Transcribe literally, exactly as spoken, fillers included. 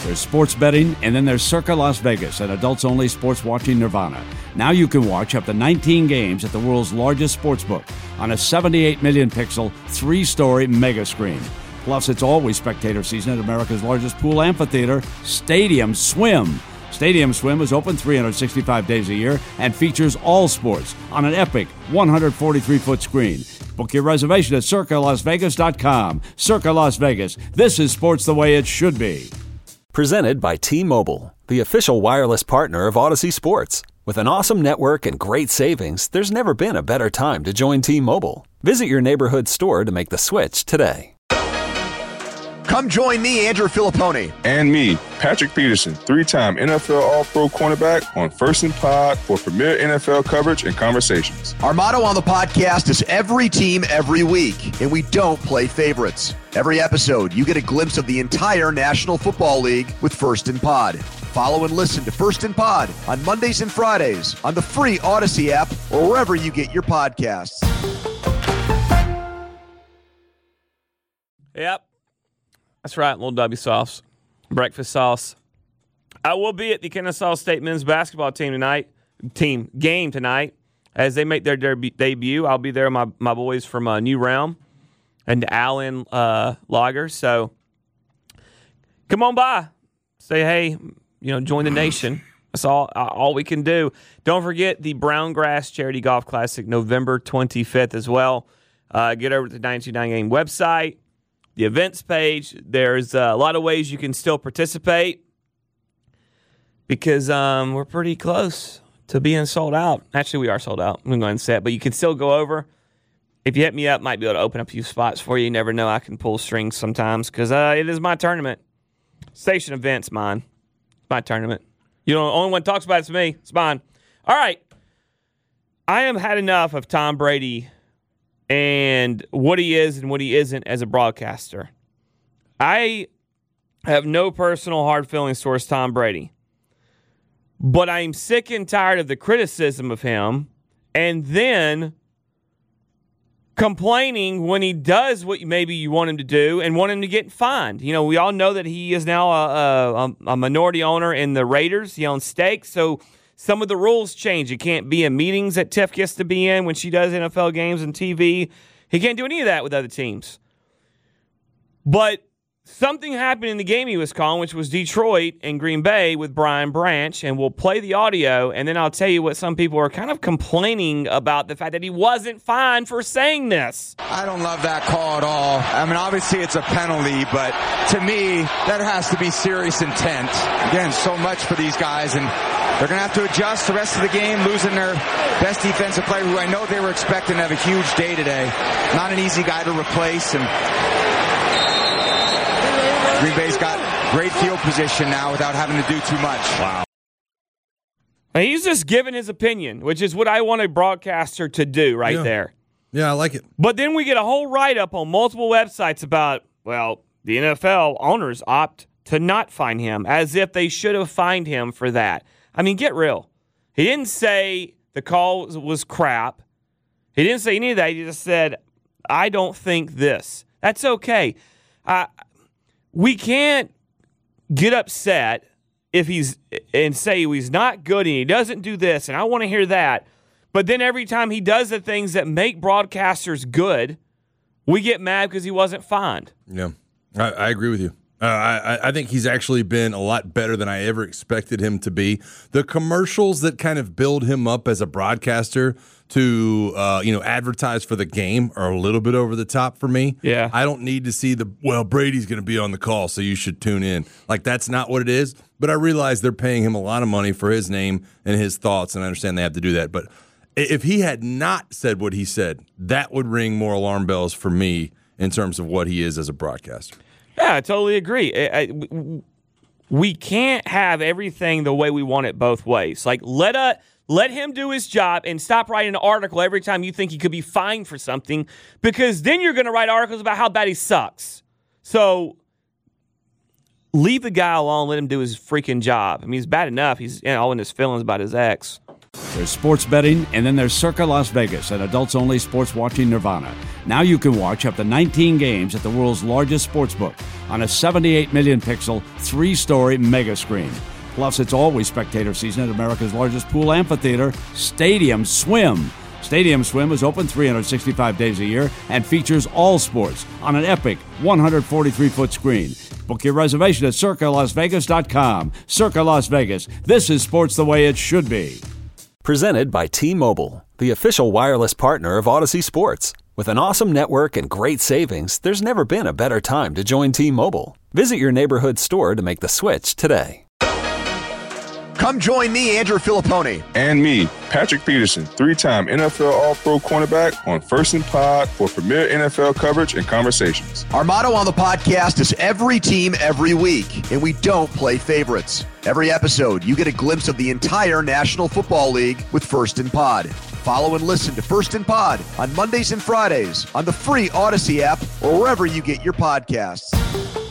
There's sports betting, and then there's Circa Las Vegas, an adults-only sports watching nirvana. Now you can watch up to nineteen games at the world's largest sportsbook on a seventy-eight million pixel, three-story mega screen. Plus, it's always spectator season at America's largest pool amphitheater, Stadium Swim. Stadium Swim is open three hundred sixty-five days a year and features all sports on an epic one hundred forty-three foot screen. Book your reservation at circa las vegas dot com. Circa Las Vegas. This is sports the way it should be. Presented by T-Mobile, the official wireless partner of Odyssey Sports. With an awesome network and great savings, there's never been a better time to join T-Mobile. Visit your neighborhood store to make the switch today. Come join me, Andrew Filipponi. And me, Patrick Peterson, three-time N F L All-Pro cornerback on First and Pod for premier N F L coverage and conversations. Our motto on the podcast is every team, every week, and we don't play favorites. Every episode, you get a glimpse of the entire National Football League with First and Pod. Follow and listen to First and Pod on Mondays and Fridays on the free Odyssey app or wherever you get your podcasts. Yep. That's right, little W sauce, breakfast sauce. I will be at the Kennesaw State men's basketball team tonight, team game tonight, as they make their derby, debut. I'll be there with my, my boys from uh, New Realm and Allen uh, Lager. So come on by, say hey, you know, join the nation. That's all uh, all we can do. Don't forget the Brown Grass Charity Golf Classic, November twenty-fifth as well. Uh, get over to the nine two nine Game website. The events page, there's uh, a lot of ways you can still participate because um, we're pretty close to being sold out. Actually, we are sold out. I'm going to go ahead and say it, but you can still go over. If you hit me up, might be able to open up a few spots for you. You never know. I can pull strings sometimes because uh, it is my tournament. Station event's mine. It's my tournament. You know, the only one talks about it's me. It's mine. All right. I have had enough of Tom Brady and what he is and what he isn't as a broadcaster. I have no personal hard feelings towards Tom Brady, but I'm sick and tired of the criticism of him and then complaining when he does what maybe you want him to do and want him to get fined. You know, we all know that he is now a, a, a minority owner in the Raiders. He owns stakes, so some of the rules change. It can't be in meetings that Tiff gets to be in when she does N F L games and T V. He can't do any of that with other teams. But something happened in the game he was calling, which was Detroit and Green Bay with Brian Branch, and we'll play the audio, and then I'll tell you what some people are kind of complaining about, the fact that he wasn't fined for saying this. I don't love that call at all. I mean, obviously it's a penalty, but to me, that has to be serious intent. Again, so much for these guys, and they're going to have to adjust the rest of the game, losing their best defensive player, who I know they were expecting to have a huge day today. Not an easy guy to replace, and Green Bay's got great field position now without having to do too much. Wow. And he's just giving his opinion, which is what I want a broadcaster to do right yeah. there. Yeah, I like it. But then we get a whole write-up on multiple websites about, well, the N F L owners opt to not fine him, as if they should have fined him for that. I mean, get real. He didn't say the call was crap. He didn't say any of that. He just said, I don't think this. That's okay. Uh, we can't get upset if he's and say he's not good and he doesn't do this, and I want to hear that. But then every time he does the things that make broadcasters good, we get mad because he wasn't fined. Yeah, I, I agree with you. Uh, I, I think he's actually been a lot better than I ever expected him to be. The commercials that kind of build him up as a broadcaster to, uh, you know, advertise for the game are a little bit over the top for me. Yeah. I don't need to see the, well, Brady's going to be on the call, so you should tune in. Like, that's not what it is. But I realize they're paying him a lot of money for his name and his thoughts, and I understand they have to do that. But if he had not said what he said, that would ring more alarm bells for me in terms of what he is as a broadcaster. Yeah, I totally agree. I, I, we can't have everything the way we want it both ways. Like, let a, let him do his job and stop writing an article every time you think he could be fined for something, because then you're going to write articles about how bad he sucks. So leave the guy alone. Let him do his freaking job. I mean, he's bad enough. He's, you know, all in his feelings about his ex. There's sports betting, and then there's Circa Las Vegas, an adults-only sports watching nirvana. Now you can watch up to nineteen games at the world's largest sportsbook on a seventy-eight million pixel, three-story mega screen. Plus, it's always spectator season at America's largest pool amphitheater, Stadium Swim. Stadium Swim is open three hundred sixty-five days a year and features all sports on an epic one hundred forty-three foot screen. Book your reservation at circa las vegas dot com. Circa Las Vegas. This is sports the way it should be. Presented by T-Mobile, the official wireless partner of Odyssey Sports. With an awesome network and great savings, there's never been a better time to join T-Mobile. Visit your neighborhood store to make the switch today. Come join me, Andrew Filipponi. And me, Patrick Peterson, three-time N F L All-Pro cornerback on First and Pod for premier N F L coverage and conversations. Our motto on the podcast is every team, every week, and we don't play favorites. Every episode, you get a glimpse of the entire National Football League with First and Pod. Follow and listen to First and Pod on Mondays and Fridays on the free Odyssey app or wherever you get your podcasts.